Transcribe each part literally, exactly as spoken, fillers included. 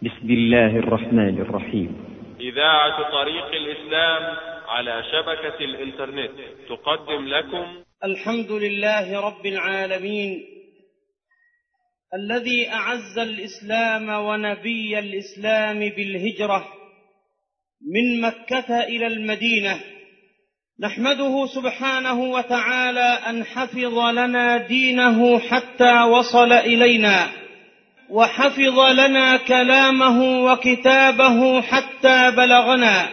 بسم الله الرحمن الرحيم. إذاعة طريق الإسلام على شبكة الإنترنت تقدم لكم الحمد لله رب العالمين الذي أعز الإسلام ونبي الإسلام بالهجرة من مكة إلى المدينة. نحمده سبحانه وتعالى أن حفظ لنا دينه حتى وصل إلينا، وحفظ لنا كلامه وكتابه حتى بلغنا.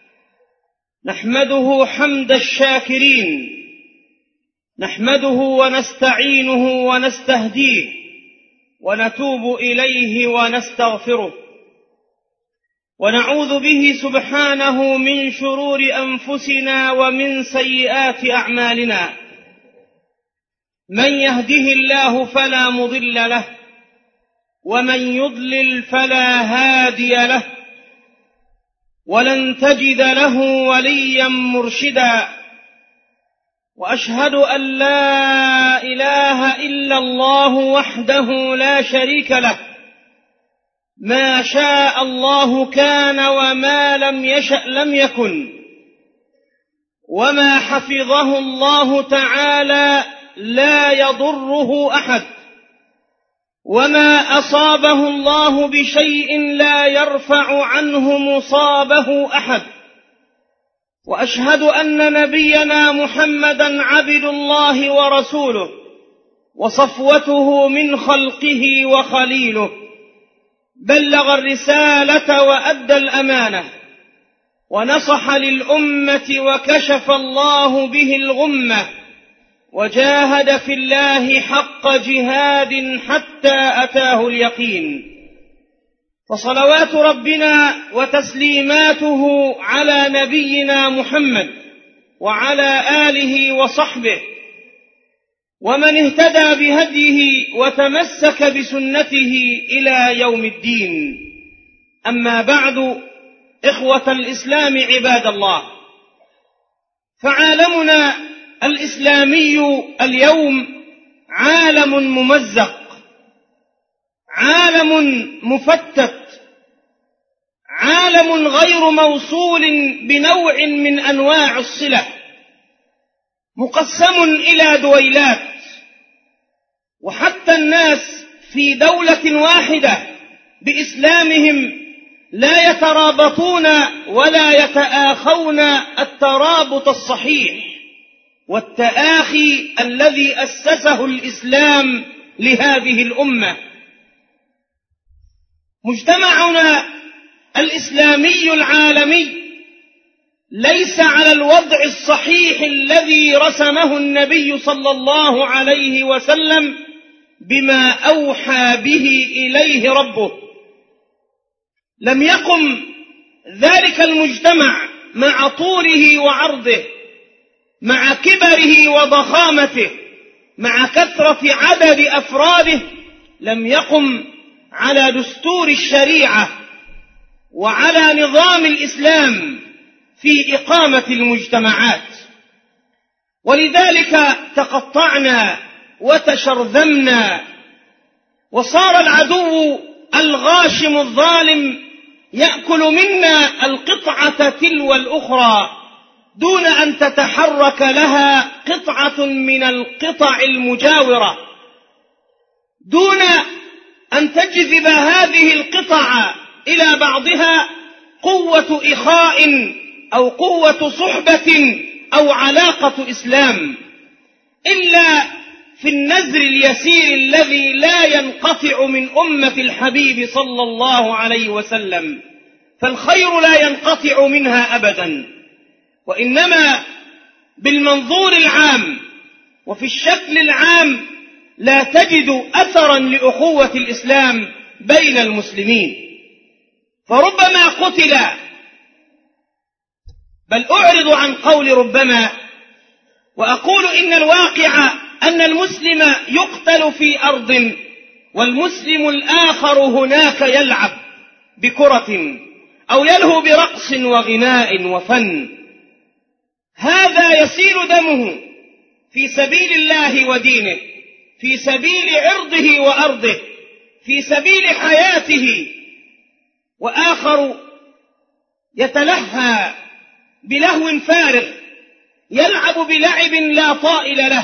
نحمده حمد الشاكرين، نحمده ونستعينه ونستهديه ونتوب إليه ونستغفره، ونعوذ به سبحانه من شرور أنفسنا ومن سيئات أعمالنا. من يهده الله فلا مضل له، ومن يضلل فلا هادي له، ولن تجد له وليا مرشدا. وأشهد أن لا إله إلا الله وحده لا شريك له، ما شاء الله كان وما لم يشأ لم يكن. وما حفظه الله تعالى لا يضره أحد، وما أصابه الله بشيء لا يرفع عنه مصابه أحد. وأشهد أن نبينا محمدا عبد الله ورسوله، وصفوته من خلقه وخليله. بلغ الرسالة وأدى الأمانة، ونصح للأمة وكشف الله به الغمة، وجاهد في الله حق جهاد حتى أتاه اليقين. فصلوات ربنا وتسليماته على نبينا محمد وعلى آله وصحبه، ومن اهتدى بهديه وتمسك بسنته إلى يوم الدين. أما بعد، إخوة الإسلام عباد الله، فعالمنا الإسلامي اليوم عالم ممزق، عالم مفتت، عالم غير موصول بنوع من أنواع الصلة، مقسم إلى دويلات. وحتى الناس في دولة واحدة بإسلامهم لا يترابطون ولا يتآخون الترابط الصحيح والتآخي الذي أسسه الإسلام لهذه الأمة. مجتمعنا الإسلامي العالمي ليس على الوضع الصحيح الذي رسمه النبي صلى الله عليه وسلم بما أوحى به إليه ربه. لم يقم ذلك المجتمع مع طوله وعرضه، مع كبره وضخامته، مع كثرة عدد أفراده، لم يقم على دستور الشريعة وعلى نظام الإسلام في إقامة المجتمعات. ولذلك تقطعنا وتشرذمنا، وصار العدو الغاشم الظالم يأكل منا القطعة تلو الأخرى دون أن تتحرك لها قطعة من القطع المجاورة، دون أن تجذب هذه القطع إلى بعضها قوة إخاء أو قوة صحبة أو علاقة إسلام، إلا في النزر اليسير الذي لا ينقطع من أمة الحبيب صلى الله عليه وسلم. فالخير لا ينقطع منها أبدا، وإنما بالمنظور العام وفي الشكل العام لا تجد أثرا لأخوة الإسلام بين المسلمين. فربما قتل، بل أعرض عن قول ربما وأقول إن الواقع أن المسلم يقتل في أرض والمسلم الآخر هناك يلعب بكرة أو يلهو برقص وغناء وفن. هذا يسيل دمه في سبيل الله ودينه، في سبيل عرضه وأرضه، في سبيل حياته، وآخر يتلهى بلهو فارغ، يلعب بلعب لا طائل له.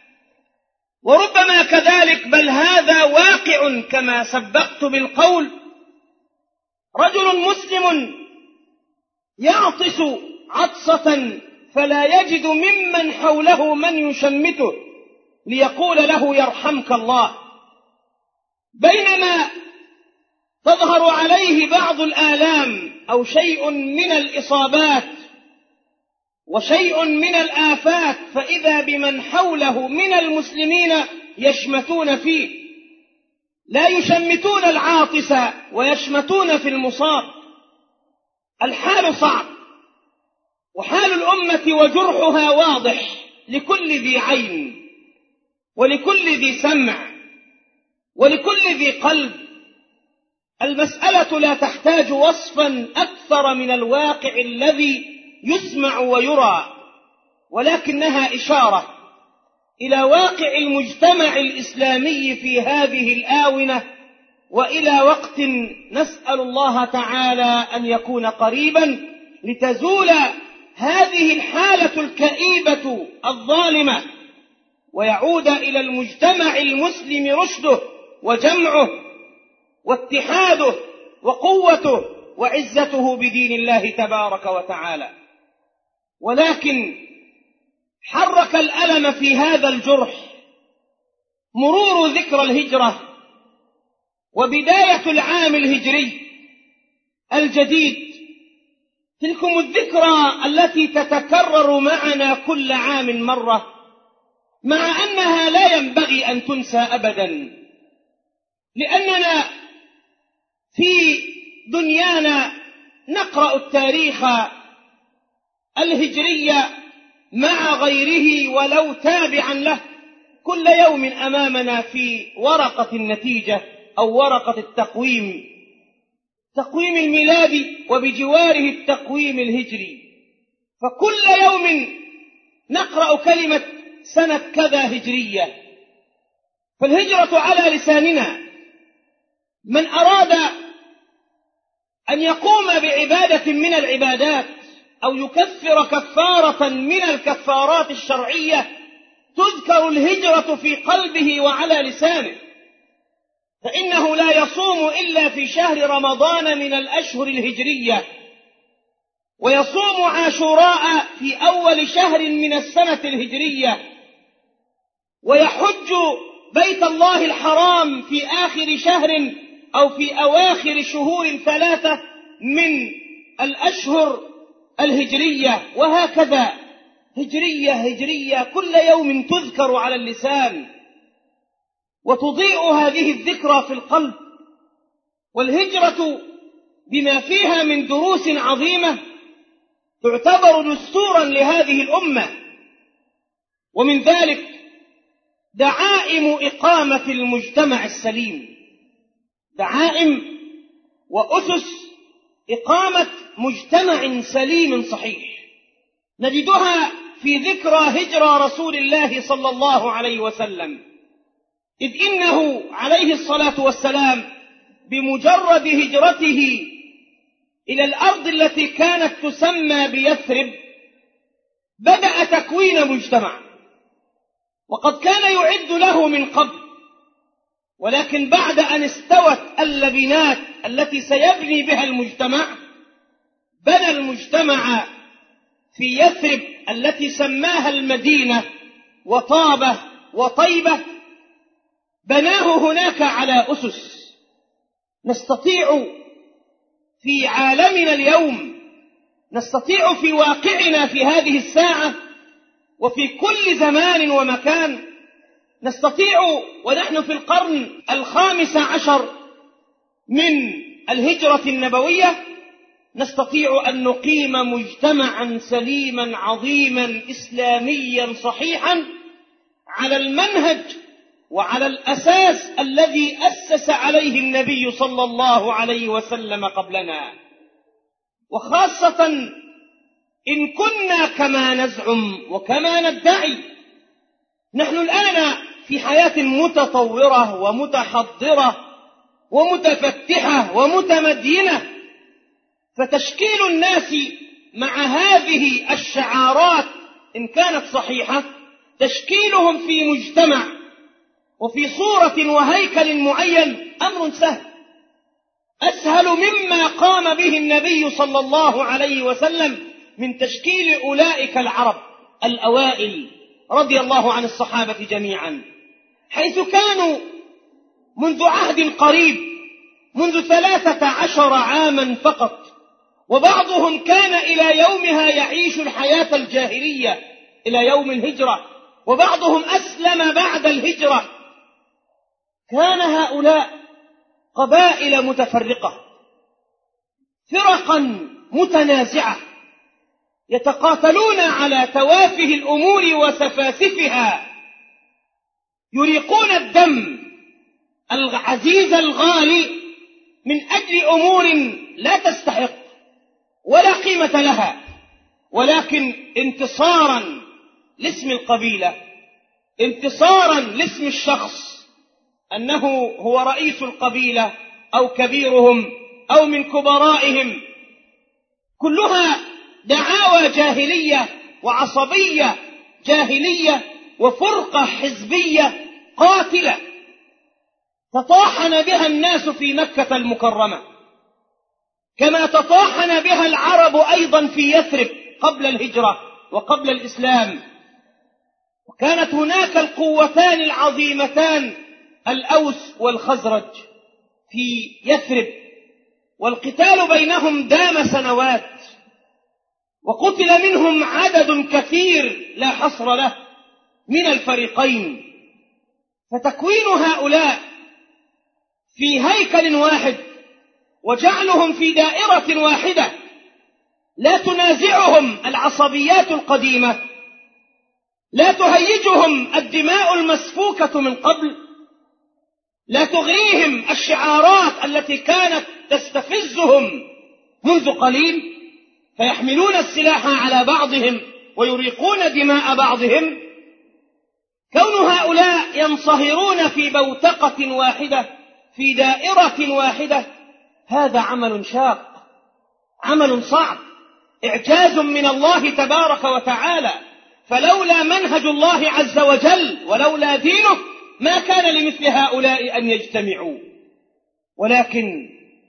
وربما كذلك، بل هذا واقع كما سبقت بالقول، رجل مسلم يعطس عطسة فلا يجد ممن حوله من يشمته ليقول له يرحمك الله، بينما تظهر عليه بعض الآلام أو شيء من الإصابات وشيء من الآفات، فإذا بمن حوله من المسلمين يشمتون فيه، لا يشمتون العاطس ويشمتون في المصاب. الحال صعب، وحال الأمة وجرحها واضح لكل ذي عين ولكل ذي سمع ولكل ذي قلب. المسألة لا تحتاج وصفا أكثر من الواقع الذي يسمع ويرى، ولكنها إشارة إلى واقع المجتمع الإسلامي في هذه الآونة، وإلى وقت نسأل الله تعالى أن يكون قريبا لتزول هذه الحالة الكئيبة الظالمة، ويعود إلى المجتمع المسلم رشده وجمعه واتحاده وقوته وعزته بدين الله تبارك وتعالى. ولكن حرك الألم في هذا الجرح مرور ذكرى الهجرة وبداية العام الهجري الجديد، تلكم الذكرى التي تتكرر معنا كل عام مرة، مع أنها لا ينبغي أن تنسى أبدا، لأننا في دنيانا نقرأ التاريخ الهجري مع غيره ولو تابعا له، كل يوم أمامنا في ورقة النتيجة أو ورقة التقويم، تقويم الميلادي وبجواره التقويم الهجري، فكل يوم نقرأ كلمة سنة كذا هجرية. فالهجرة على لساننا. من أراد أن يقوم بعبادة من العبادات أو يكفر كفارة من الكفارات الشرعية تذكر الهجرة في قلبه وعلى لسانه، فإنه لا يصوم إلا في شهر رمضان من الأشهر الهجرية، ويصوم عاشوراء في أول شهر من السنة الهجرية، ويحج بيت الله الحرام في آخر شهر أو في أواخر شهور ثلاثة من الأشهر الهجرية، وهكذا هجرية هجرية كل يوم تذكر على اللسان وتضيء هذه الذكرى في القلب. والهجرة بما فيها من دروس عظيمة تعتبر دستورا لهذه الأمة، ومن ذلك دعائم إقامة المجتمع السليم، دعائم وأسس إقامة مجتمع سليم صحيح، نجدها في ذكرى هجرة رسول الله صلى الله عليه وسلم، إذ إنه عليه الصلاة والسلام بمجرد هجرته إلى الأرض التي كانت تسمى بيثرب بدأ تكوين مجتمع، وقد كان يعد له من قبل، ولكن بعد أن استوت اللبنات التي سيبني بها المجتمع بنى المجتمع في يثرب التي سماها المدينة وطابة وطيبة، بناه هناك على أسس نستطيع في عالمنا اليوم، نستطيع في واقعنا في هذه الساعة وفي كل زمان ومكان، نستطيع ونحن في القرن الخامس عشر من الهجرة النبوية نستطيع أن نقيم مجتمعا سليما عظيما إسلاميا صحيحا على المنهج وعلى الأساس الذي أسس عليه النبي صلى الله عليه وسلم قبلنا، وخاصة إن كنا كما نزعم وكما ندعي نحن الآن في حياة متطورة ومتحضرة ومتفتحة ومتمدينة، فتشكيل الناس مع هذه الشعارات إن كانت صحيحة تشكيلهم في مجتمع وفي صورة وهيكل معين أمر سهل، أسهل مما قام به النبي صلى الله عليه وسلم من تشكيل أولئك العرب الأوائل رضي الله عن الصحابة جميعا، حيث كانوا منذ عهد قريب، منذ ثلاثة عشر عاما فقط، وبعضهم كان إلى يومها يعيش الحياة الجاهلية إلى يوم الهجرة، وبعضهم أسلم بعد الهجرة. كان هؤلاء قبائل متفرقة، فرقا متنازعة، يتقاتلون على توافه الأمور وسفاسفها، يريقون الدم العزيز الغالي من أجل أمور لا تستحق ولا قيمة لها، ولكن انتصارا لاسم القبيلة، انتصارا لاسم الشخص أنه هو رئيس القبيلة أو كبيرهم أو من كبرائهم، كلها دعاوى جاهلية وعصبية جاهلية وفرقة حزبية قاتلة تطاحن بها الناس في مكة المكرمة، كما تطاحن بها العرب أيضا في يثرب قبل الهجرة وقبل الإسلام. وكانت هناك القوتان العظيمتان الأوس والخزرج في يثرب، والقتال بينهم دام سنوات، وقتل منهم عدد كثير لا حصر له من الفريقين. فتكوين هؤلاء في هيكل واحد وجعلهم في دائرة واحدة لا تنازعهم العصبيات القديمة، لا تهيجهم الدماء المسفوكة من قبل، لا تغريهم الشعارات التي كانت تستفزهم منذ قليل، فيحملون السلاح على بعضهم ويريقون دماء بعضهم. كون هؤلاء ينصهرون في بوتقة واحدة في دائرة واحدة هذا عمل شاق، عمل صعب، إعجاز من الله تبارك وتعالى. فلولا منهج الله عز وجل ولولا دينه ما كان لمثل هؤلاء أن يجتمعوا، ولكن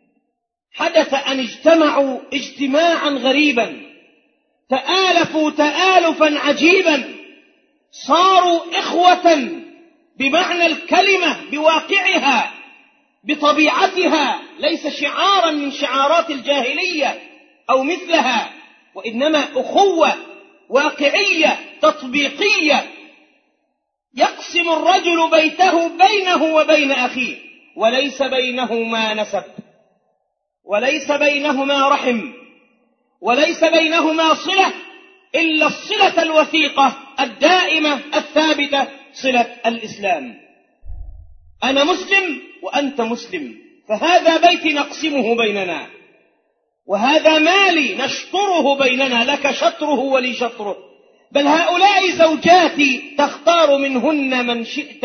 حدث أن اجتمعوا اجتماعا غريبا، تآلفوا تآلفا عجيبا، صاروا إخوة بمعنى الكلمة بواقعها بطبيعتها، ليس شعارا من شعارات الجاهلية أو مثلها، وإنما أخوة واقعية تطبيقية. يقسم الرجل بيته بينه وبين أخيه وليس بينهما نسب وليس بينهما رحم وليس بينهما صلة إلا الصلة الوثيقة الدائمة الثابتة، صلة الإسلام. أنا مسلم وأنت مسلم، فهذا بيتي نقسمه بيننا، وهذا مالي نشطره بيننا، لك شطره ولي شطره. بل هؤلاء زوجاتي تختار منهن من شئت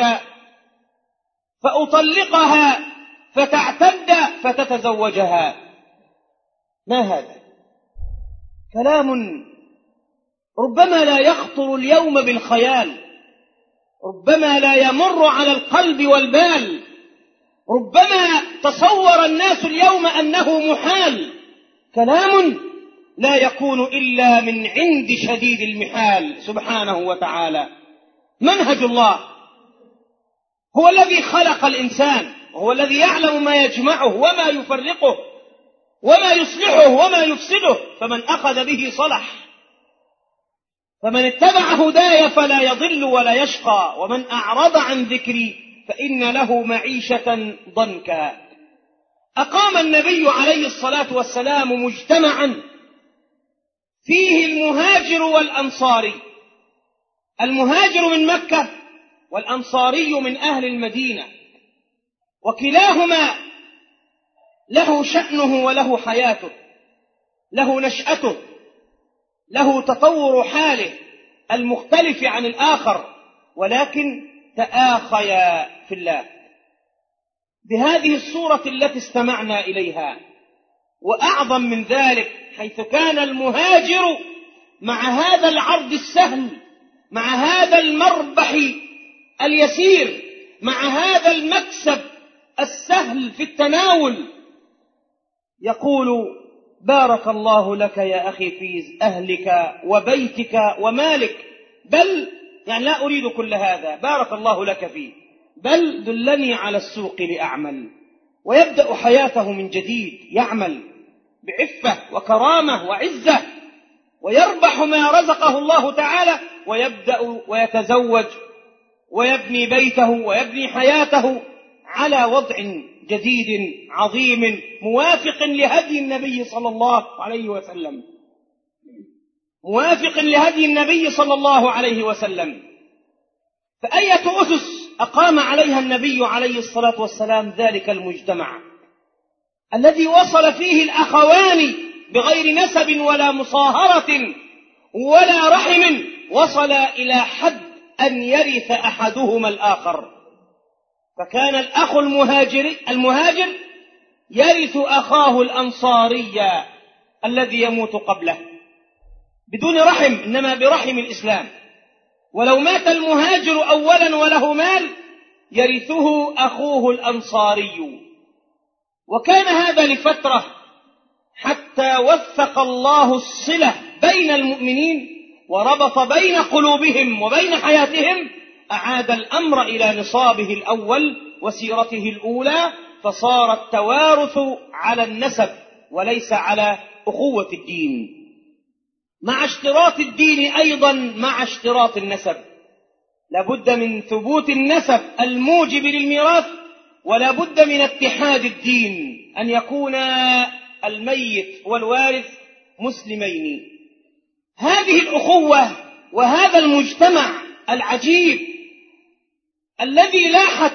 فأطلقها فتعتد فتتزوجها. ما هذا؟ كلام ربما لا يخطر اليوم بالخيال، ربما لا يمر على القلب والبال، ربما تصور الناس اليوم أنه محال، كلام لا يكون إلا من عند شديد المحال سبحانه وتعالى. منهج الله هو الذي خلق الإنسان، وهو الذي يعلم ما يجمعه وما يفرقه وما يصلحه وما يفسده، فمن أخذ به صلح، فمن اتبع هداي فلا يضل ولا يشقى، ومن أعرض عن ذكري فإن له معيشة ضنكا. أقام النبي عليه الصلاة والسلام مجتمعا فيه المهاجر والأنصاري، المهاجر من مكة والأنصاري من أهل المدينة، وكلاهما له شأنه وله حياته، له نشأته، له تطور حاله المختلف عن الآخر، ولكن تآخيا في الله. بهذه الصورة التي استمعنا إليها وأعظم من ذلك، حيث كان المهاجر مع هذا العرض السهل، مع هذا المربح اليسير، مع هذا المكسب السهل في التناول، يقول: بارك الله لك يا أخي في أهلك وبيتك ومالك، بل يعني لا أريد كل هذا، بارك الله لك فيه، بل دلني على السوق لأعمل. ويبدأ حياته من جديد، يعمل بعفة وكرامة وعزة، ويربح ما رزقه الله تعالى، ويبدأ ويتزوج ويبني بيته ويبني حياته على وضع جديد عظيم موافق لهدي النبي صلى الله عليه وسلم، موافق لهدي النبي صلى الله عليه وسلم. فأية أسس أقام عليها النبي عليه الصلاة والسلام ذلك المجتمع الذي وصل فيه الأخوان بغير نسب ولا مصاهرة ولا رحم، وصل إلى حد أن يرث أحدهما الآخر. فكان الأخ المهاجر المهاجر يرث أخاه الأنصاري الذي يموت قبله بدون رحم، إنما برحم الإسلام. ولو مات المهاجر أولا وله مال يرثه أخوه الأنصاري. وكان هذا لفترة حتى وثق الله الصلة بين المؤمنين وربط بين قلوبهم وبين حياتهم، أعاد الأمر إلى نصابه الأول وسيرته الأولى، فصار التوارث على النسب وليس على أخوة الدين، مع اشتراط الدين أيضا مع اشتراط النسب. لابد من ثبوت النسب الموجب للميراث، ولا بد من اتحاد الدين، أن يكون الميت والوارث مسلمين. هذه الأخوة وهذا المجتمع العجيب الذي لاحت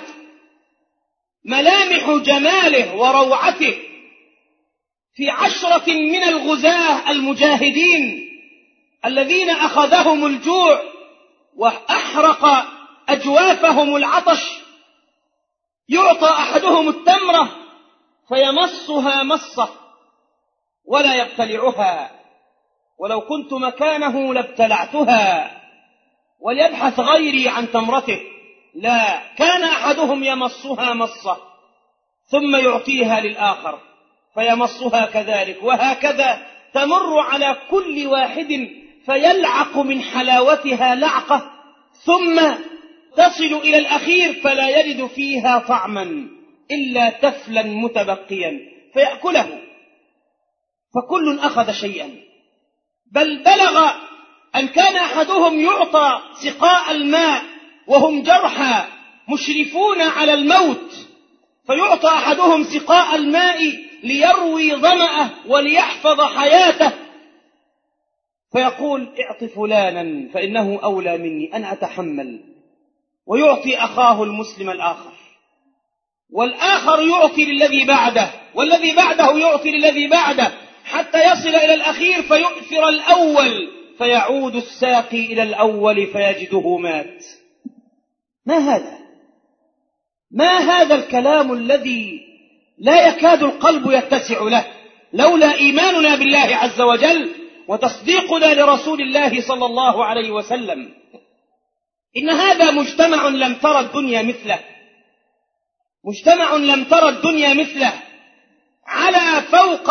ملامح جماله وروعته في عشرة من الغزاة المجاهدين الذين أخذهم الجوع وأحرق أجوافهم العطش، يعطى أحدهم التمرة فيمصها مصة ولا يبتلعها، ولو كنت مكانه لابتلعتها، وليبحث غيري عن تمرته. لا، كان أحدهم يمصها مصة ثم يعطيها للآخر فيمصها كذلك، وهكذا تمر على كل واحد فيلعق من حلاوتها لعقة، ثم تصل إلى الأخير فلا يجد فيها طعما إلا تفلا متبقيا فيأكله. فكل أخذ شيئا، بل بلغ أن كان أحدهم يعطى سقاء الماء وهم جرحى مشرفون على الموت، فيعطى أحدهم سقاء الماء ليروي ظمأه وليحفظ حياته، فيقول: اعط فلانا فإنه أولى مني، أنا أتحمل. ويعطي أخاه المسلم الآخر، والآخر يعطي للذي بعده، والذي بعده يعطي للذي بعده، حتى يصل إلى الأخير فيؤثر الأول، فيعود الساقي إلى الأول فيجده مات. ما هذا؟ ما هذا الكلام الذي لا يكاد القلب يتسع له لولا إيماننا بالله عز وجل وتصديقنا لرسول الله صلى الله عليه وسلم. إن هذا مجتمع لم ترى الدنيا مثله، مجتمع لم ترى الدنيا مثله، على فوق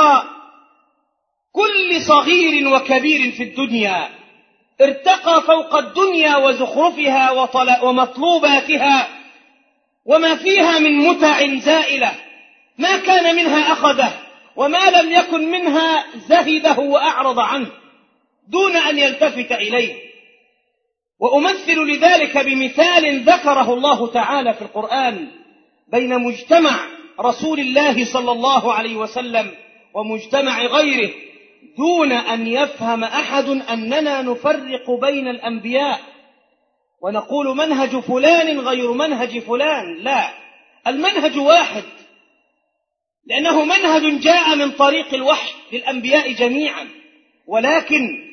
كل صغير وكبير في الدنيا، ارتقى فوق الدنيا وزخرفها ومطلوباتها وما فيها من متع زائلة، ما كان منها أخذه، وما لم يكن منها زهده وأعرض عنه دون أن يلتفت إليه. وأمثل لذلك بمثال ذكره الله تعالى في القرآن بين مجتمع رسول الله صلى الله عليه وسلم ومجتمع غيره، دون أن يفهم أحد أننا نفرق بين الأنبياء ونقول منهج فلان غير منهج فلان. لا، المنهج واحد، لأنه منهج جاء من طريق الوحي للأنبياء جميعا، ولكن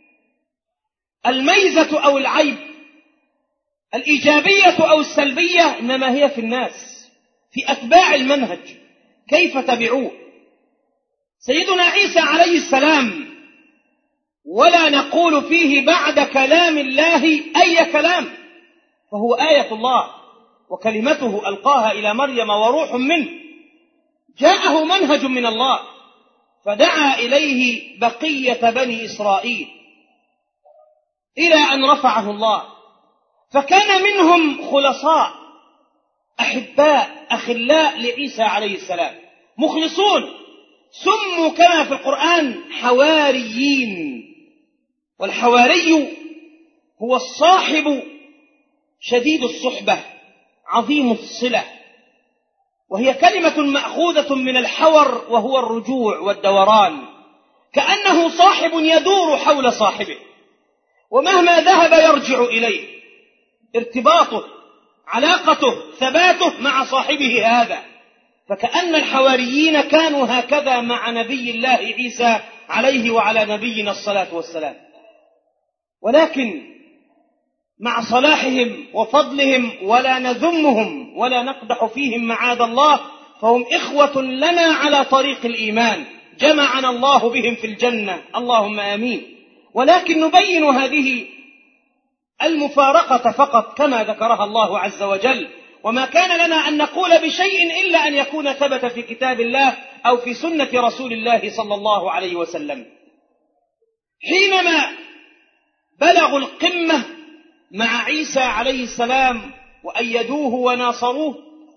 الميزة أو العيب، الإيجابية أو السلبية، إنما هي في الناس، في أتباع المنهج، كيف تبعوه. سيدنا عيسى عليه السلام ولا نقول فيه بعد كلام الله أي كلام، فهو آية الله وكلمته ألقاها إلى مريم وروح منه، جاءه منهج من الله فدعا إليه بقية بني إسرائيل إلى أن رفعه الله، فكان منهم خلصاء أحباء أخلاء لعيسى عليه السلام مخلصون، سموا كما في القرآن حواريين. والحواري هو الصاحب شديد الصحبة عظيم الصلة، وهي كلمة مأخوذة من الحور وهو الرجوع والدوران، كأنه صاحب يدور حول صاحبه ومهما ذهب يرجع إليه، ارتباطه علاقته ثباته مع صاحبه هذا. فكأن الحواريين كانوا هكذا مع نبي الله عيسى عليه وعلى نبينا الصلاة والسلام، ولكن مع صلاحهم وفضلهم ولا نذمهم ولا نقدح فيهم معاذ الله، فهم إخوة لنا على طريق الإيمان، جمعنا الله بهم في الجنة اللهم آمين. ولكن نبين هذه المفارقة فقط كما ذكرها الله عز وجل، وما كان لنا أن نقول بشيء إلا أن يكون ثبت في كتاب الله أو في سنة رسول الله صلى الله عليه وسلم. حينما بلغوا القمة مع عيسى عليه السلام وأيدوه وناصروه،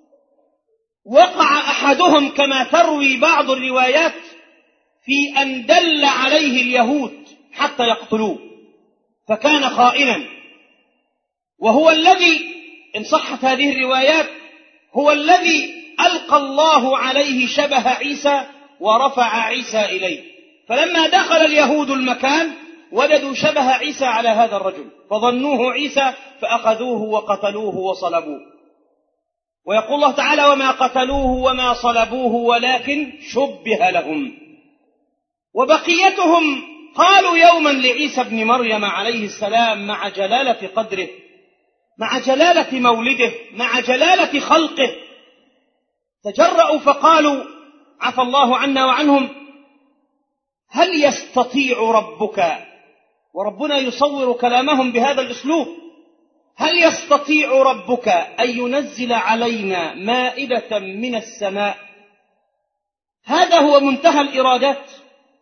وقع أحدهم كما تروي بعض الروايات في أن دل عليه اليهود حتى يقتلوه، فكان خائنا، وهو الذي إن صحت هذه الروايات هو الذي ألقى الله عليه شبه عيسى ورفع عيسى إليه، فلما دخل اليهود المكان وجدوا شبه عيسى على هذا الرجل فظنوه عيسى فأخذوه وقتلوه وصلبوه. ويقول الله تعالى: وما قتلوه وما صلبوه ولكن شبه لهم. وبقيتهم قالوا يوما لعيسى ابن مريم عليه السلام مع جلالة قدره، مع جلالة مولده، مع جلالة خلقه، تجرأوا فقالوا عفى الله عنا وعنهم: هل يستطيع ربك، وربنا يصور كلامهم بهذا الأسلوب، هل يستطيع ربك أن ينزل علينا مائدة من السماء؟ هذا هو منتهى الإرادات،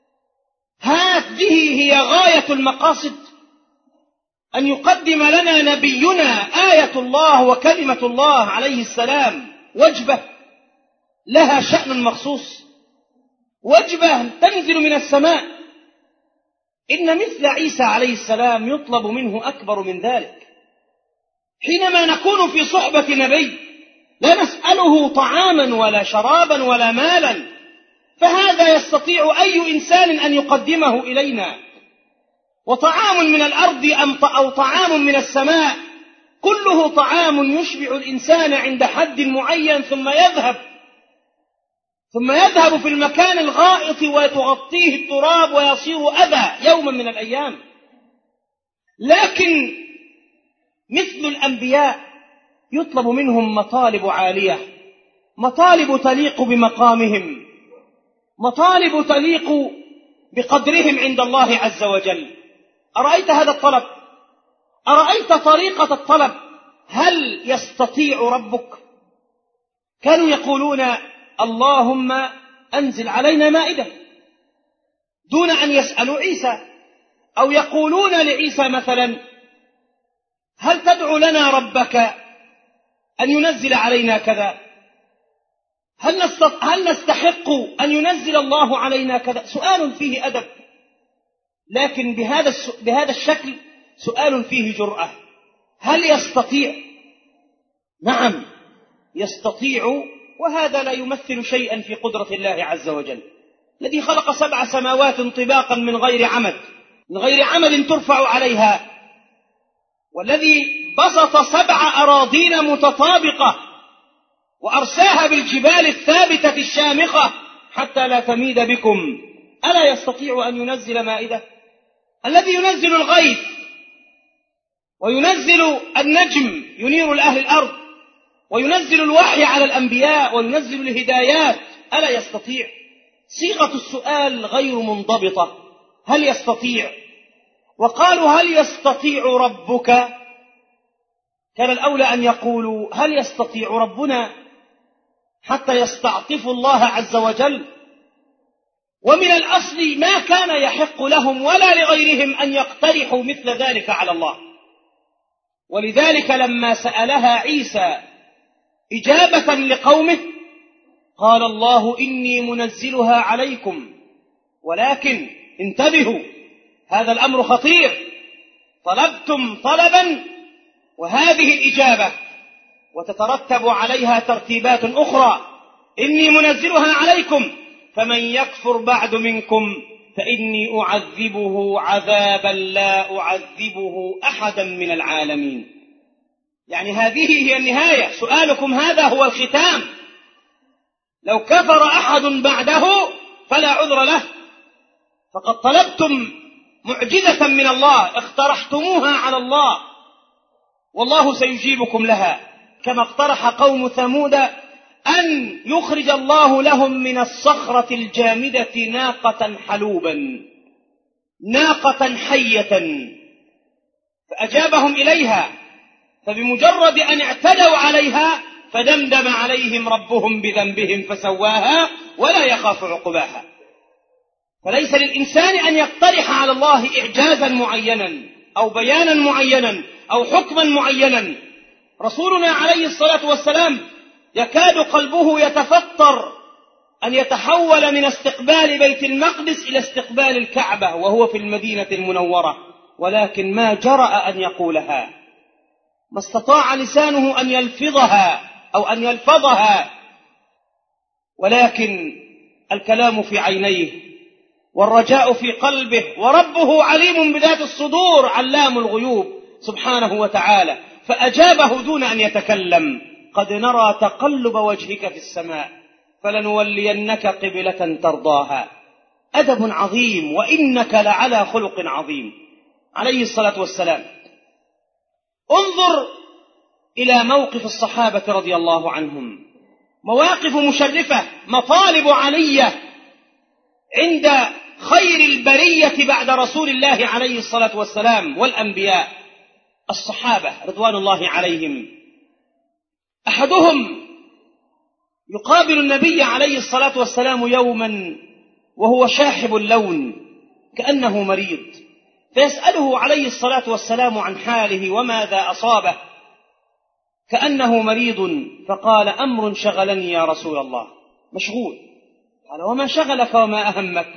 هذه هي غاية المقاصد، أن يقدم لنا نبينا آية الله وكلمة الله عليه السلام وجبة لها شأن مخصوص، وجبة تنزل من السماء. إن مثل عيسى عليه السلام يطلب منه أكبر من ذلك. حينما نكون في صحبة نبي لا نسأله طعاما ولا شرابا ولا مالا، فهذا يستطيع أي إنسان أن يقدمه إلينا. وطعام من الأرض أو طعام من السماء كله طعام يشبع الإنسان عند حد معين، ثم يذهب ثم يذهب في المكان الغائط وتغطيه التراب ويصير أذى يوما من الأيام. لكن مثل الأنبياء يطلب منهم مطالب عالية، مطالب تليق بمقامهم، مطالب تليق بقدرهم عند الله عز وجل. أرأيت هذا الطلب؟ أرأيت طريقة الطلب؟ هل يستطيع ربك؟ كانوا يقولون: اللهم أنزل علينا مائدة، دون أن يسألوا عيسى، أو يقولون لعيسى مثلا: هل تدعو لنا ربك أن ينزل علينا كذا؟ هل, هل نستحق أن ينزل الله علينا كذا؟ سؤال فيه أدب، لكن بهذا, بهذا الشكل سؤال فيه جرأة. هل يستطيع؟ نعم يستطيع، وهذا لا يمثل شيئا في قدرة الله عز وجل، الذي خلق سبع سماوات طباقا من غير عمد من غير عمد ترفع عليها، والذي بسط سبع أراضين متطابقة وأرساها بالجبال الثابتة الشامخة حتى لا تميد بكم، ألا يستطيع أن ينزل مائدة؟ الذي ينزل الغيث وينزل النجم ينير لأهل الأرض، وينزل الوحي على الأنبياء، وينزل الهدايات، ألا يستطيع؟ صيغة السؤال غير منضبطة، هل يستطيع؟ وقالوا هل يستطيع ربك؟ كان الأولى أن يقولوا هل يستطيع ربنا حتى يستعطفوا الله عز وجل. ومن الأصل ما كان يحق لهم ولا لغيرهم أن يقترحوا مثل ذلك على الله. ولذلك لما سألها عيسى إجابة لقومه قال الله إني منزلها عليكم ولكن انتبهوا، هذا الأمر خطير، طلبتم طلبا وهذه الإجابة وتترتب عليها ترتيبات أخرى، إني منزلها عليكم فمن يكفر بعد منكم فإني أعذبه عذابا لا أعذبه أحدا من العالمين. يعني هذه هي النهاية، سؤالكم هذا هو الختام، لو كفر أحد بعده فلا عذر له، فقد طلبتم معجزة من الله اقترحتموها على الله والله سيجيبكم لها، كما اقترح قوم ثمود أن يخرج الله لهم من الصخرة الجامدة ناقة حلوبا، ناقة حية، فأجابهم إليها، فبمجرد أن اعتدوا عليها فدمدم عليهم ربهم بذنبهم فسواها ولا يخاف عقباها. فليس للإنسان أن يقترح على الله إعجازا معينا أو بيانا معينا أو حكما معينا. رسولنا عليه الصلاة والسلام يكاد قلبه يتفطر أن يتحول من استقبال بيت المقدس إلى استقبال الكعبة وهو في المدينة المنورة، ولكن ما جرأ أن يقولها، ما استطاع لسانه أن يلفظها أو أن يلفظها، ولكن الكلام في عينيه والرجاء في قلبه، وربه عليم بذات الصدور علام الغيوب سبحانه وتعالى، فأجابه دون أن يتكلم. قد نرى تقلب وجهك في السماء فلنولينك قبلة ترضاها. أدب عظيم، وإنك لعلى خلق عظيم عليه الصلاة والسلام. انظر إلى موقف الصحابة رضي الله عنهم، مواقف مشرفة، مطالب علية عند خير البرية بعد رسول الله عليه الصلاة والسلام والأنبياء الصحابة رضوان الله عليهم. أحدهم يقابل النبي عليه الصلاة والسلام يوما وهو شاحب اللون كأنه مريض، فيسأله عليه الصلاة والسلام عن حاله وماذا أصابه كأنه مريض، فقال أمر شغلني يا رسول الله، مشغول. قال وما شغلك وما أهمك؟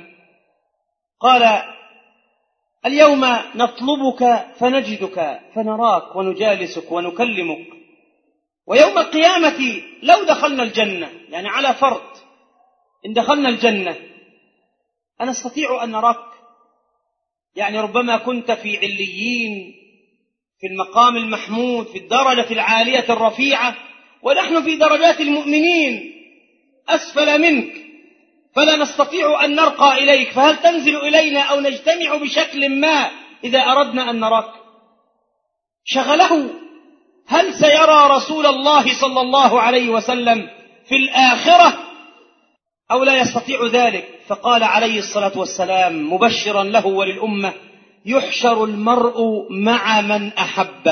قال اليوم نطلبك فنجدك فنراك ونجالسك ونكلمك، ويوم القيامة لو دخلنا الجنة، يعني على فرض إن دخلنا الجنة أنستطيع أن نراك؟ يعني ربما كنت في عليين، في المقام المحمود، في الدرجة العالية الرفيعة، ونحن في درجات المؤمنين أسفل منك، فلا نستطيع أن نرقى إليك، فهل تنزل إلينا أو نجتمع بشكل ما إذا أردنا أن نراك؟ شغله هل سيرى رسول الله صلى الله عليه وسلم في الآخرة أو لا يستطيع ذلك؟ فقال عليه الصلاة والسلام مبشرا له وللأمة يحشر المرء مع من أحب.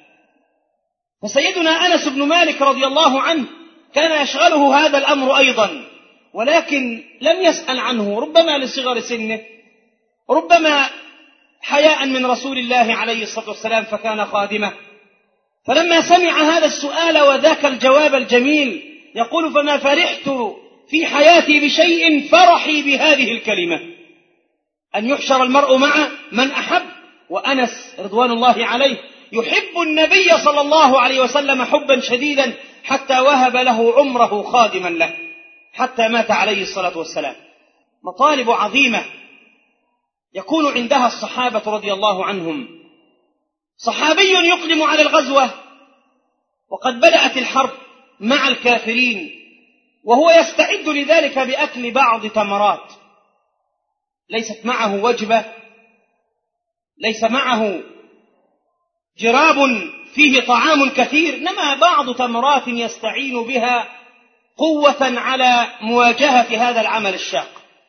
فسيدنا أنس بن مالك رضي الله عنه كان يشغله هذا الأمر أيضا، ولكن لم يسأل عنه، ربما لصغر سنه، ربما حياء من رسول الله عليه الصلاة والسلام فكان خادمه. فلما سمع هذا السؤال وذاك الجواب الجميل يقول فما فرحت في حياتي بشيء فرحي بهذه الكلمة، أن يحشر المرء مع من أحب. وأنس رضوان الله عليه يحب النبي صلى الله عليه وسلم حبا شديدا حتى وهب له عمره خادما له حتى مات عليه الصلاة والسلام. مطالب عظيمة يكون عندها الصحابة رضي الله عنهم. صحابي يقدم على الغزوة وقد بدأت الحرب مع الكافرين، وهو يستعد لذلك بأكل بعض تمرات، ليست معه وجبة، ليس معه جراب فيه طعام كثير، إنما بعض تمرات يستعين بها قوة على مواجهة هذا العمل الشاق.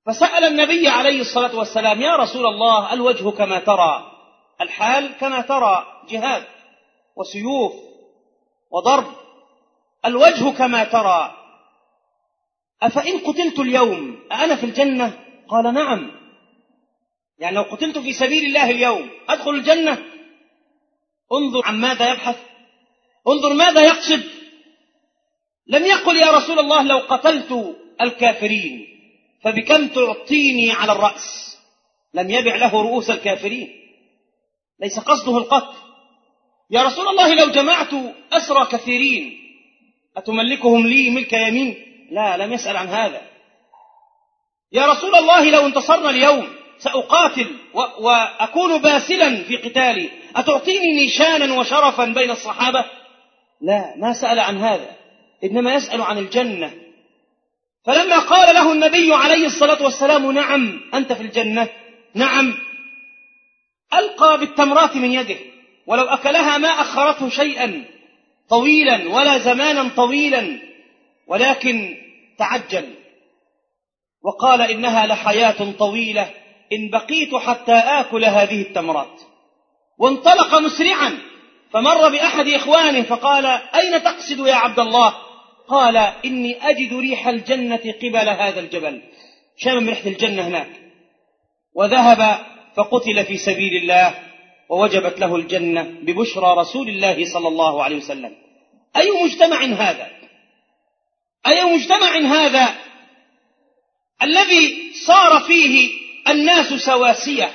فسأل النبي عليه الصلاة والسلام: يا رسول الله، الوجه كما ترى، الحال كما ترى، جهاد وسيوف وضرب، الوجه كما ترى، أفإن قتلت اليوم أنا في الجنة؟ قال: نعم. يعني لو قتلت في سبيل الله اليوم أدخل الجنة؟ انظر عن ماذا يبحث، انظر ماذا يقصد. لم يقل: يا رسول الله، لو قتلت الكافرين فبكم تعطيني على الرأس؟ لم يبع له رؤوس الكافرين، ليس قصده القتل. يا رسول الله، لو جمعت أسرى كثيرين أتملكهم لي ملك يمين؟ لا، لم يسأل عن هذا. يا رسول الله، لو انتصرنا اليوم سأقاتل وأكون باسلا في قتالي، أتعطيني نشانا وشرفا بين الصحابة؟ لا، ما سأل عن هذا، إنما يسأل عن الجنة. فلما قال له النبي عليه الصلاة والسلام: نعم أنت في الجنة، نعم، ألقى بالتمرات من يده، ولو أكلها ما أخرته شيئا طويلا ولا زمانا طويلا، ولكن تعجل وقال: إنها لحياة طويلة إن بقيت حتى آكل هذه التمرات. وانطلق مسرعا فمر بأحد إخوانه فقال: أين تقصد يا عبد الله؟ قال: إني أجد ريح الجنة قبل هذا الجبل، شام ريحة الجنة هناك. وذهب فقتل في سبيل الله ووجبت له الجنة ببشرى رسول الله صلى الله عليه وسلم. أي مجتمع هذا؟ أي مجتمع هذا الذي صار فيه الناس سواسية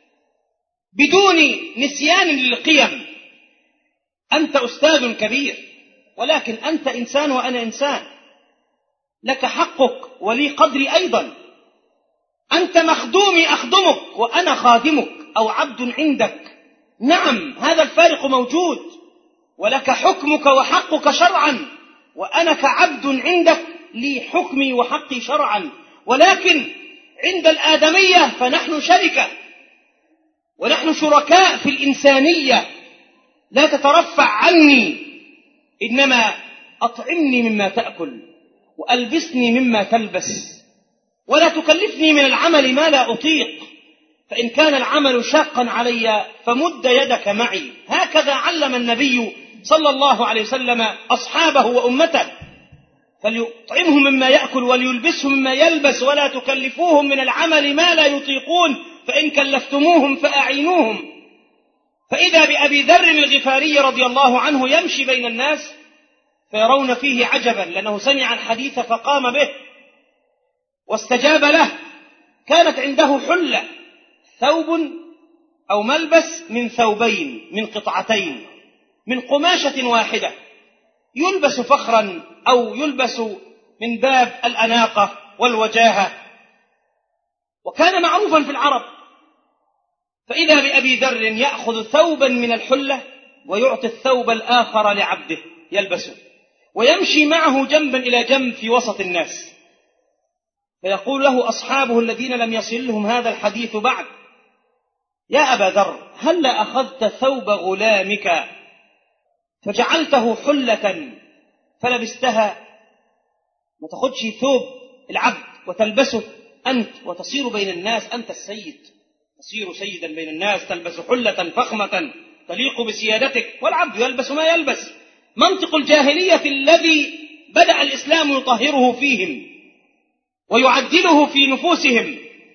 بدون نسيان للقيم؟ أنت أستاذ كبير، ولكن أنت إنسان وأنا إنسان، لك حقك ولي قدري أيضا. أنت مخدومي أخدمك وأنا خادمك أو عبد عندك. نعم، هذا الفارق موجود، ولك حكمك وحقك شرعا، وأنا كعبد عندك لي حكمي وحقي شرعا. ولكن عند الآدمية فنحن شركة، ونحن شركاء في الإنسانية. لا تترفع عني، إنما أطعمني مما تأكل وألبسني مما تلبس، ولا تكلفني من العمل ما لا أطيق، فإن كان العمل شاقا علي فمد يدك معي. هكذا علم النبي صلى الله عليه وسلم أصحابه وأمته، فليطعمهم مما يأكل وليلبسهم مما يلبس، ولا تكلفوهم من العمل ما لا يطيقون، فإن كلفتموهم فأعينوهم. فإذا بأبي ذر الغفاري رضي الله عنه يمشي بين الناس فيرون فيه عجبا، لأنه سمع الحديث فقام به واستجاب له. كانت عنده حلة، ثوب أو ملبس من ثوبين، من قطعتين، من قماشة واحدة، يلبس فخرا أو يلبس من باب الأناقة والوجاهة، وكان معروفا في العرب. فإذا بأبي ذر يأخذ ثوبا من الحلة ويعطي الثوب الآخر لعبده يلبسه، ويمشي معه جنبا إلى جنب في وسط الناس، فيقول له أصحابه الذين لم يصل لهم هذا الحديث بعد: يا أبا ذر، هل أخذت ثوب غلامك فجعلته حلة فلبستها؟ ما تاخدش ثوب العبد وتلبسه أنت وتصير بين الناس أنت السيد، تصير سيدا بين الناس، تلبس حلة فخمة تليق بسيادتك، والعبد يلبس ما يلبس. منطق الجاهلية الذي بدأ الإسلام يطهره فيهم ويعدله في نفوسهم.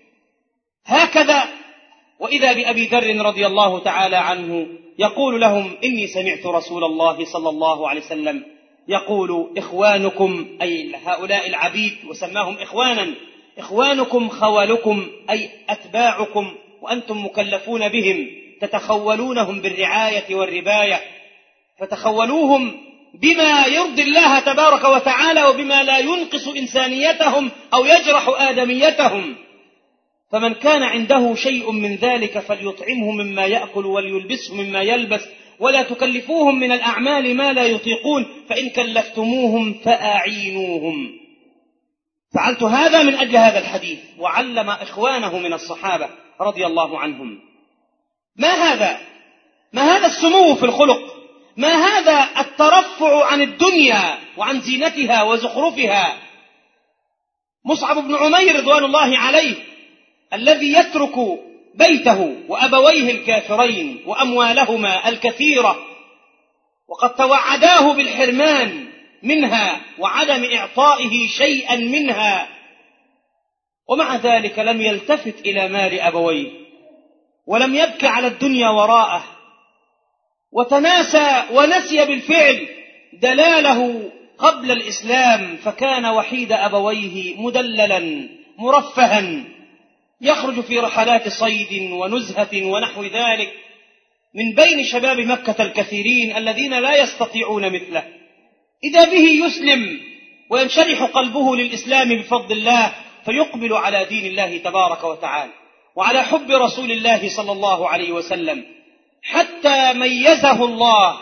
هكذا. وإذا بأبي ذر رضي الله تعالى عنه يقول لهم: إني سمعت رسول الله صلى الله عليه وسلم يقول: إخوانكم، أي هؤلاء العبيد وسماهم إخوانا، إخوانكم خولكم، أي أتباعكم، وأنتم مكلفون بهم، تتخولونهم بالرعاية والرباية، فتخولوهم بما يرضي الله تبارك وتعالى وبما لا ينقص إنسانيتهم أو يجرح آدميتهم. فمن كان عنده شيء من ذلك فليطعمه مما يأكل وليلبسه مما يلبس، ولا تكلفوهم من الأعمال ما لا يطيقون، فإن كلفتموهم فأعينوهم. فعلت هذا من أجل هذا الحديث، وعلم إخوانه من الصحابة رضي الله عنهم. ما هذا؟ ما هذا السمو في الخلق؟ ما هذا الترفع عن الدنيا وعن زينتها وزخرفها؟ مصعب بن عمير رضوان الله عليه الذي يترك بيته وأبويه الكافرين وأموالهما الكثيرة وقد توعداه بالحرمان منها وعدم إعطائه شيئا منها، ومع ذلك لم يلتفت إلى مال أبويه ولم يبكي على الدنيا وراءه، وتناسى ونسي بالفعل دلاله قبل الإسلام، فكان وحيد أبويه مدللا مرفها يخرج في رحلات صيد ونزهة ونحو ذلك من بين شباب مكة الكثيرين الذين لا يستطيعون مثله، إذا به يسلم وينشرح قلبه للإسلام بفضل الله، فيقبل على دين الله تبارك وتعالى وعلى حب رسول الله صلى الله عليه وسلم، حتى ميزه الله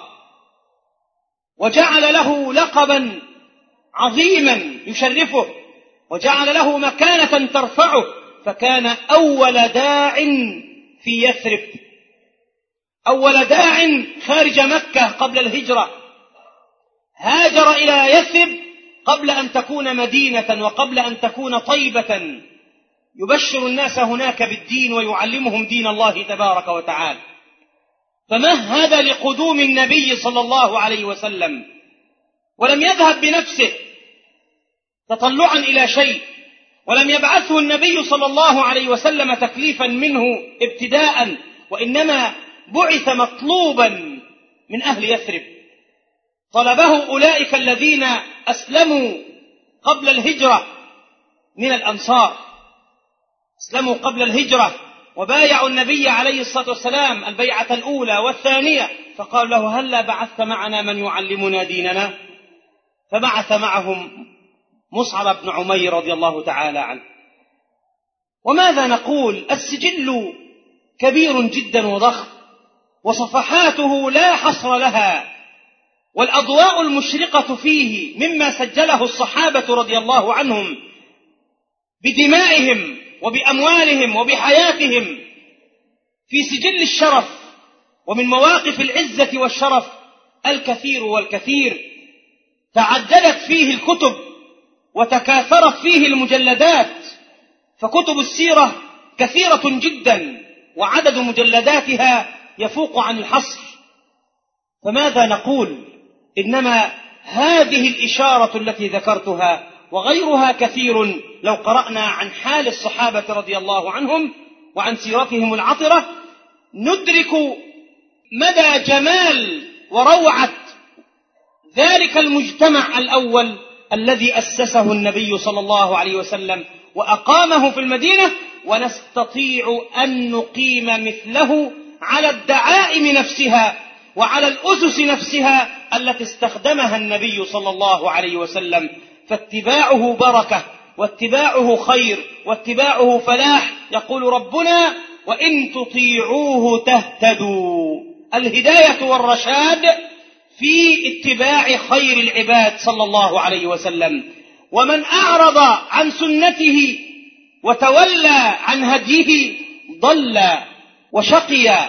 وجعل له لقبا عظيما يشرفه وجعل له مكانة ترفعه، فكان أول داع في يثرب، أول داع خارج مكة قبل الهجرة، هاجر إلى يثرب قبل أن تكون مدينة وقبل أن تكون طيبة، يبشر الناس هناك بالدين ويعلمهم دين الله تبارك وتعالى. فمهد لقدوم النبي صلى الله عليه وسلم ولم يذهب بنفسه تطلعا إلى شيء، ولم يبعثه النبي صلى الله عليه وسلم تكليفا منه ابتداء، وإنما بعث مطلوبا من أهل يثرب، طلبه أولئك الذين أسلموا قبل الهجرة من الأنصار، أسلموا قبل الهجرة وبايعوا النبي عليه الصلاة والسلام البيعة الأولى والثانية، فقال له هلا بعثت معنا من يعلمنا ديننا؟ فبعث معهم مصعب بن عمير رضي الله تعالى عنه. وماذا نقول؟ السجل كبير جدا وضخم وصفحاته لا حصر لها، والأضواء المشرقة فيه مما سجله الصحابة رضي الله عنهم بدمائهم وبأموالهم وبحياتهم في سجل الشرف، ومن مواقف العزة والشرف الكثير والكثير، تعددت فيه الكتب وتكاثرت فيه المجلدات، فكتب السيرة كثيرة جدا وعدد مجلداتها يفوق عن الحصر. فماذا نقول؟ إنما هذه الإشارة التي ذكرتها وغيرها كثير لو قرأنا عن حال الصحابة رضي الله عنهم وعن سيرتهم العطرة ندرك مدى جمال وروعة ذلك المجتمع الأول الذي أسسه النبي صلى الله عليه وسلم وأقامه في المدينة، ونستطيع أن نقيم مثله على الدعائم نفسها وعلى الأسس نفسها التي استخدمها النبي صلى الله عليه وسلم. فاتباعه بركة واتباعه خير واتباعه فلاح. يقول ربنا وإن تطيعوه تهتدوا، الهداية والرشاد في اتباع خير العباد صلى الله عليه وسلم. ومن أعرض عن سنته وتولى عن هديه ضل وشقي.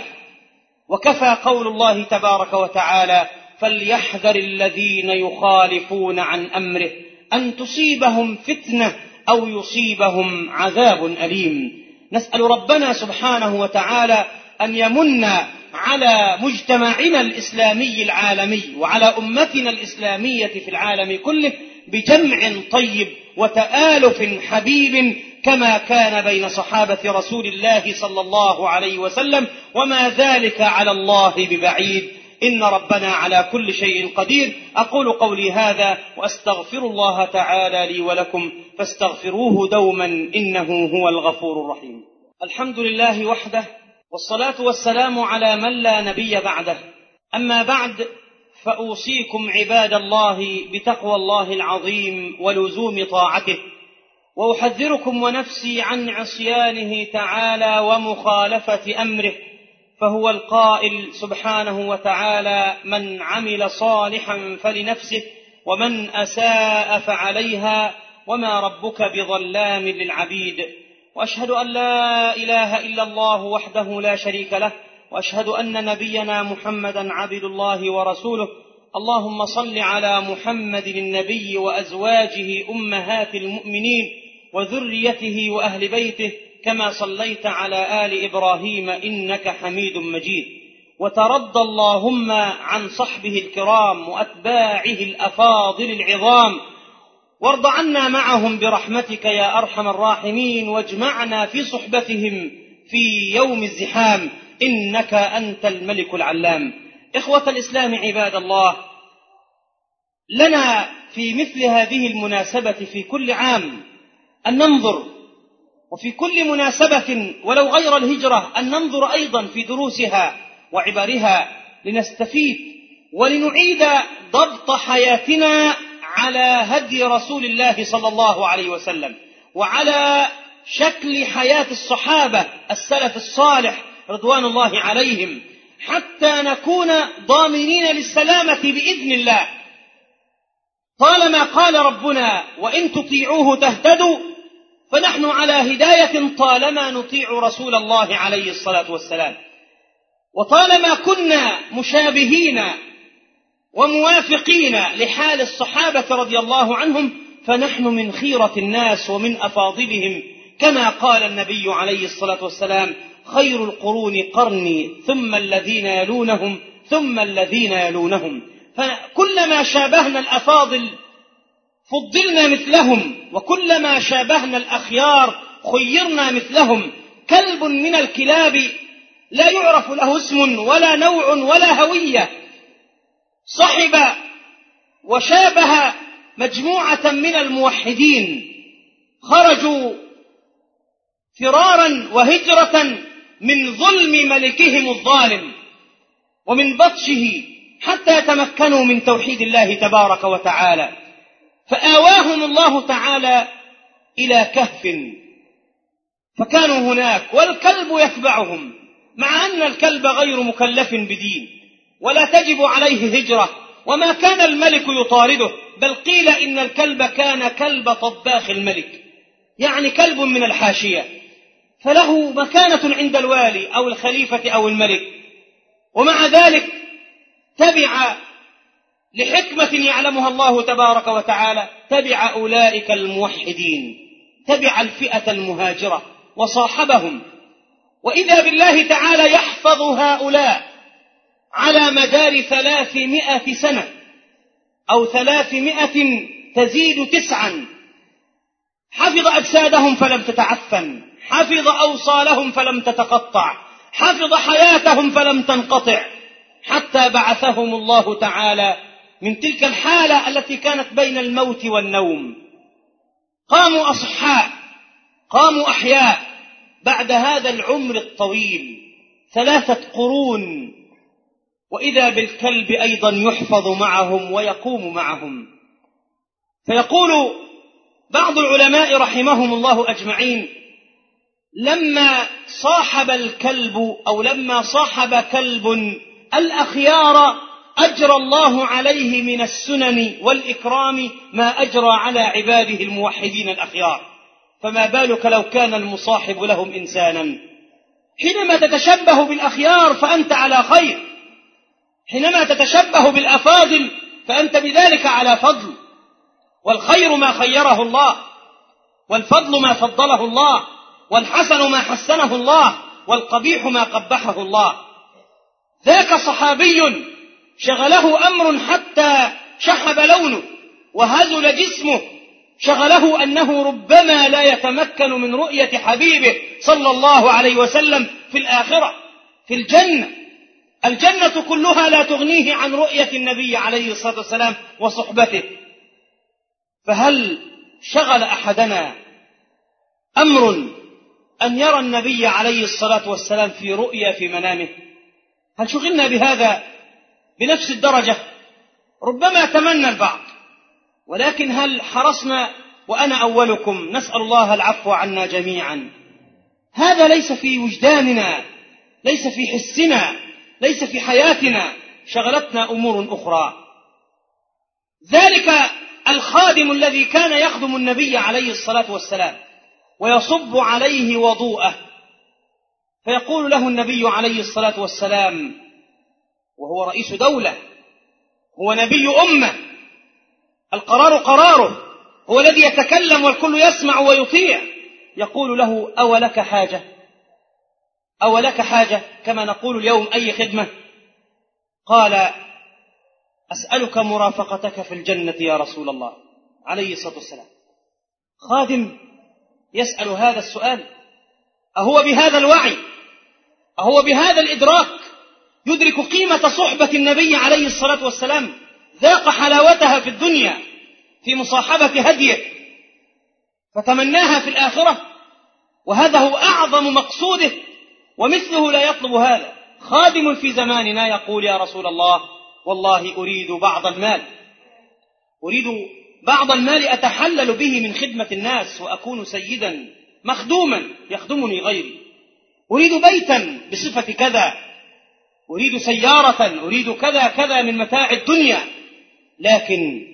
وكفى قول الله تبارك وتعالى فليحذر الذين يخالفون عن أمره أن تصيبهم فتنة أو يصيبهم عذاب أليم. نسأل ربنا سبحانه وتعالى أن يمن على مجتمعنا الإسلامي العالمي وعلى أمتنا الإسلامية في العالم كله بجمع طيب وتآلف حبيب كما كان بين صحابة رسول الله صلى الله عليه وسلم، وما ذلك على الله ببعيد، إن ربنا على كل شيء قدير. أقول قولي هذا وأستغفر الله تعالى لي ولكم فاستغفروه دوما إنه هو الغفور الرحيم. الحمد لله وحده، والصلاة والسلام على من لا نبي بعده. أما بعد، فأوصيكم عباد الله بتقوى الله العظيم ولزوم طاعته، وأحذركم ونفسي عن عصيانه تعالى ومخالفة أمره، فهو القائل سبحانه وتعالى من عمل صالحا فلنفسه ومن أساء فعليها وما ربك بظلام للعبيد. وأشهد أن لا إله إلا الله وحده لا شريك له، وأشهد أن نبينا محمدا عبد الله ورسوله. اللهم صل على محمد النبي وأزواجه أمهات المؤمنين وذريته وأهل بيته كما صليت على آل إبراهيم إنك حميد مجيد، وترضى اللهم عن صحبه الكرام وأتباعه الأفاضل العظام، وارض عنا معهم برحمتك يا أرحم الراحمين، واجمعنا في صحبتهم في يوم الزحام إنك أنت الملك العلام. إخوة الإسلام عباد الله، لنا في مثل هذه المناسبة في كل عام أن ننظر، وفي كل مناسبة ولو غير الهجرة أن ننظر أيضا في دروسها وعبرها لنستفيد ولنعيد ضبط حياتنا على هدي رسول الله صلى الله عليه وسلم، وعلى شكل حياة الصحابة السلف الصالح رضوان الله عليهم، حتى نكون ضامنين للسلامة بإذن الله. طالما قال ربنا وإن تطيعوه تهتدوا، فنحن على هداية طالما نطيع رسول الله عليه الصلاة والسلام، وطالما كنا مشابهين وموافقين لحال الصحابة رضي الله عنهم فنحن من خيرة الناس ومن أفاضلهم، كما قال النبي عليه الصلاة والسلام: خير القرون قرني ثم الذين يلونهم ثم الذين يلونهم. فكلما شابهنا الأفاضل فضلنا مثلهم، وكلما شابهنا الأخيار خيرنا مثلهم. كلب من الكلاب لا يعرف له اسم ولا نوع ولا هوية صحب وشابه مجموعة من الموحدين خرجوا فرارا وهجرة من ظلم ملكهم الظالم ومن بطشه حتى يتمكنوا من توحيد الله تبارك وتعالى، فآواهم الله تعالى إلى كهف فكانوا هناك والكلب يتبعهم، مع أن الكلب غير مكلف بدين ولا تجب عليه هجرة، وما كان الملك يطارده، بل قيل إن الكلب كان كلب طباخ الملك، يعني كلب من الحاشية، فله مكانة عند الوالي أو الخليفة أو الملك، ومع ذلك تبع لحكمة يعلمها الله تبارك وتعالى، تبع أولئك الموحدين، تبع الفئة المهاجرة وصاحبهم، وإذا بالله تعالى يحفظ هؤلاء على مدار ثلاثمائة سنة أو ثلاثمائة تزيد تسعا، حفظ أجسادهم فلم تتعفن، حفظ أوصالهم فلم تتقطع، حفظ حياتهم فلم تنقطع، حتى بعثهم الله تعالى من تلك الحالة التي كانت بين الموت والنوم. قاموا أصحاء، قاموا أحياء بعد هذا العمر الطويل، ثلاثة قرون، وإذا بالكلب أيضا يحفظ معهم ويقوم معهم. فيقول بعض العلماء رحمهم الله أجمعين: لما صاحب الكلب أو لما صاحب كلب الأخيار أجرى الله عليه من السنن والإكرام ما أجرى على عباده الموحدين الأخيار، فما بالك لو كان المصاحب لهم إنسانا؟ حينما تتشبه بالأخيار فأنت على خير، حينما تتشبه بالأفاضل فأنت بذلك على فضل، والخير ما خيره الله، والفضل ما فضله الله، والحسن ما حسنه الله، والقبيح ما قبحه الله. ذاك صحابي شغله أمر حتى شحب لونه وهزل جسمه، شغله أنه ربما لا يتمكن من رؤية حبيبه صلى الله عليه وسلم في الآخرة في الجنة. الجنة كلها لا تغنيه عن رؤية النبي عليه الصلاة والسلام وصحبته. فهل شغل أحدنا أمر أن يرى النبي عليه الصلاة والسلام في رؤية في منامه؟ هل شغلنا بهذا بنفس الدرجة؟ ربما تمنى البعض، ولكن هل حرصنا؟ وأنا أولكم نسأل الله العفو عنا جميعا. هذا ليس في وجداننا، ليس في حسنا، ليس في حياتنا، شغلتنا أمور أخرى. ذلك الخادم الذي كان يخدم النبي عليه الصلاة والسلام ويصب عليه وضوءه، فيقول له النبي عليه الصلاة والسلام وهو رئيس دولة، هو نبي أمة، القرار قراره، هو الذي يتكلم والكل يسمع ويطيع، يقول له: أولك حاجة؟ أولك حاجة؟ كما نقول اليوم أي خدمة. قال: أسألك مرافقتك في الجنة يا رسول الله عليه الصلاة والسلام. خادم يسأل هذا السؤال، أهو بهذا الوعي، أهو بهذا الإدراك يدرك قيمة صحبة النبي عليه الصلاة والسلام، ذاق حلاوتها في الدنيا في مصاحبة هديه فتمناها في الآخرة؟ وهذا هو أعظم مقصوده، ومثله لا يطلب هذا. خادم في زماننا يقول: يا رسول الله، والله أريد بعض المال، أريد بعض المال أتحلل به من خدمة الناس وأكون سيدا مخدوما يخدمني غيري، أريد بيتا بصفة كذا، أريد سيارة، أريد كذا كذا من متاع الدنيا. لكن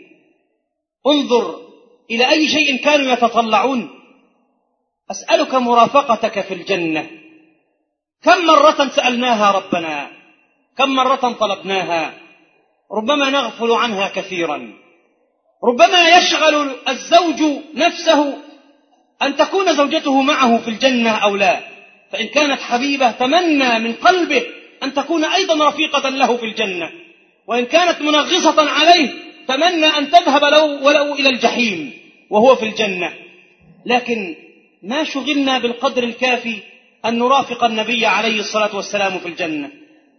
انظر إلى أي شيء كانوا يتطلعون. أسألك مرافقتك في الجنة. كم مرة سألناها ربنا، كم مرة طلبناها، ربما نغفل عنها كثيرا. ربما يشغل الزوج نفسه أن تكون زوجته معه في الجنة أو لا، فإن كانت حبيبة تمنى من قلبه أن تكون أيضا رفيقة له في الجنة، وإن كانت منغصة عليه تمنى أن تذهب له ولو إلى الجحيم وهو في الجنة. لكن ما شغلنا بالقدر الكافي أن نرافق النبي عليه الصلاة والسلام في الجنة،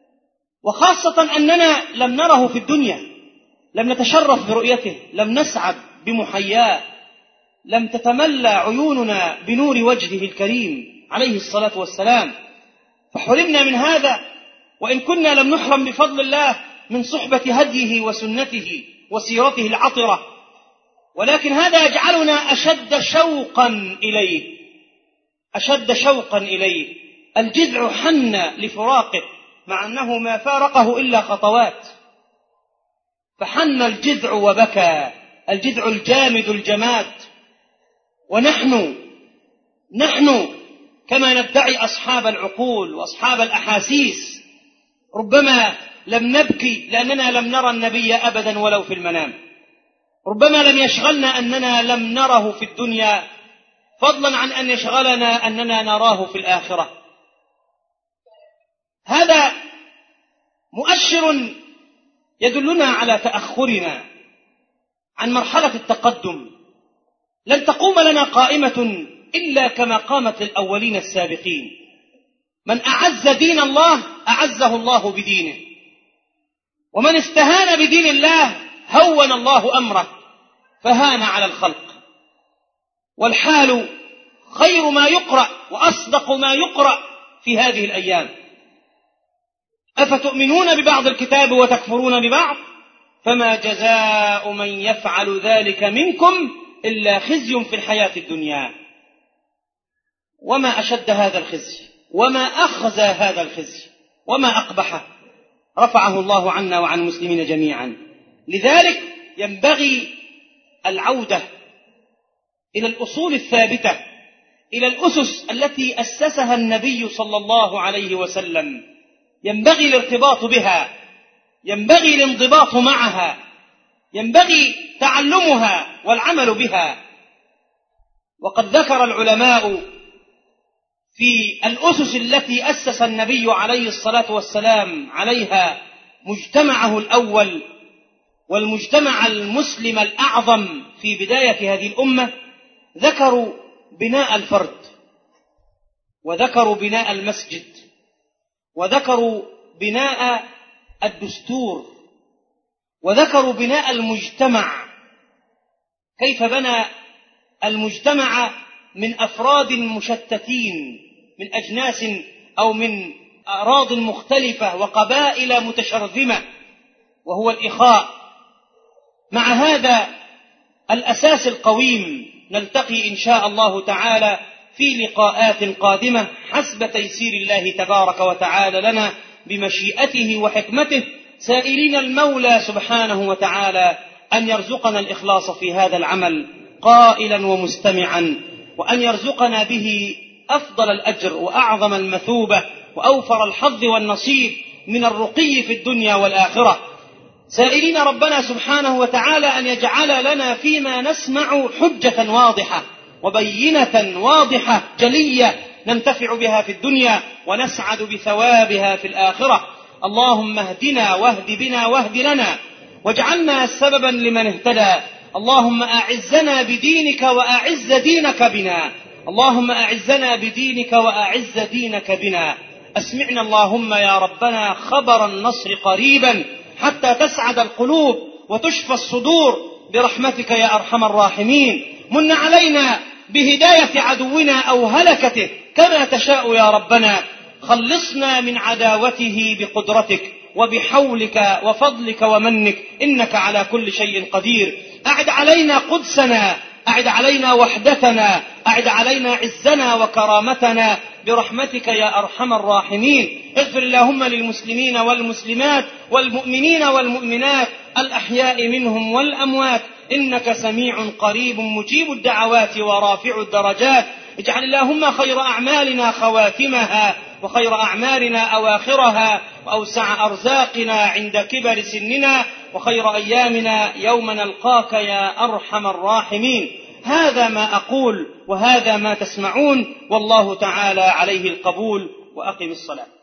وخاصة أننا لم نره في الدنيا، لم نتشرف برؤيته، لم نسعد بمحياه، لم تتملى عيوننا بنور وجهه الكريم عليه الصلاة والسلام، فحرمنا من هذا. وإن كنا لم نحرم بفضل الله من صحبة هديه وسنته وسيرته العطرة، ولكن هذا يجعلنا أشد شوقا إليه، أشد شوقا إليه. الجذع حن لفراقه مع أنه ما فارقه إلا خطوات، فحن الجذع وبكى، الجذع الجامد الجماد. ونحن نحن كما ندعي أصحاب العقول وأصحاب الأحاسيس ربما لم نبكي لأننا لم نرى النبي أبدا ولو في المنام، ربما لم يشغلنا أننا لم نره في الدنيا، فضلا عن أن يشغلنا أننا نراه في الآخرة. هذا مؤشر يدلنا على تأخرنا عن مرحلة التقدم. لن تقوم لنا قائمة إلا كما قامت للأولين السابقين. من أعز دين الله أعزه الله بدينه، ومن استهان بدين الله هون الله أمره فهان على الخلق. والحال خير ما يقرأ وأصدق ما يقرأ في هذه الأيام. أفتؤمنون ببعض الكتاب وتكفرون ببعض؟ فما جزاء من يفعل ذلك منكم إلا خزي في الحياة الدنيا. وما أشد هذا الخزي، وما أخزى هذا الخزي، وما أقبحه، رفعه الله عنا وعن المسلمين جميعا. لذلك ينبغي العودة إلى الأصول الثابتة، إلى الأسس التي أسسها النبي صلى الله عليه وسلم. ينبغي الارتباط بها، ينبغي الانضباط معها، ينبغي تعلمها والعمل بها. وقد ذكر العلماء في الأسس التي أسس النبي عليه الصلاة والسلام عليها مجتمعه الأول والمجتمع المسلم الأعظم في بداية هذه الأمة، ذكروا بناء الفرد، وذكروا بناء المسجد، وذكروا بناء الدستور، وذكروا بناء المجتمع. كيف بنى المجتمع من أفراد مشتتين، من أجناس أو من أراضٍ مختلفة وقبائل متشرذمة، وهو الإخاء. مع هذا الأساس القويم نلتقي إن شاء الله تعالى في لقاءات قادمة حسب تيسير الله تبارك وتعالى لنا بمشيئته وحكمته، سائلين المولى سبحانه وتعالى أن يرزقنا الإخلاص في هذا العمل قائلا ومستمعا، وأن يرزقنا به أفضل الأجر وأعظم المثوبة وأوفر الحظ والنصيب من الرقي في الدنيا والآخرة. سائلين ربنا سبحانه وتعالى أن يجعل لنا فيما نسمع حجة واضحة وبينة واضحة جلية ننتفع بها في الدنيا ونسعد بثوابها في الآخرة. اللهم اهدنا واهد بنا واهد لنا واجعلنا سببا لمن اهتدى. اللهم أعزنا بدينك وأعز دينك بنا. اللهم أعزنا بدينك وأعز دينك بنا. أسمعنا اللهم يا ربنا خبر النصر قريبا حتى تسعد القلوب وتشفى الصدور برحمتك يا أرحم الراحمين. من علينا بهداية عدونا أو هلكته كما تشاء يا ربنا. خلصنا من عداوته بقدرتك وبحولك وفضلك ومنك إنك على كل شيء قدير. أعد علينا قدسنا، أعد علينا وحدتنا، أعد علينا عزنا وكرامتنا برحمتك يا أرحم الراحمين. اغفر اللهم للمسلمين والمسلمات والمؤمنين والمؤمنات الأحياء منهم والأموات إنك سميع قريب مجيب الدعوات ورافع الدرجات. اجعل اللهم خير أعمالنا خواتمها وخير أعمالنا أواخرها وأوسع أرزاقنا عند كبر سننا وخير أيامنا يوم نلقاك يا أرحم الراحمين. هذا ما أقول وهذا ما تسمعون والله تعالى عليه القبول. وأقم الصلاة.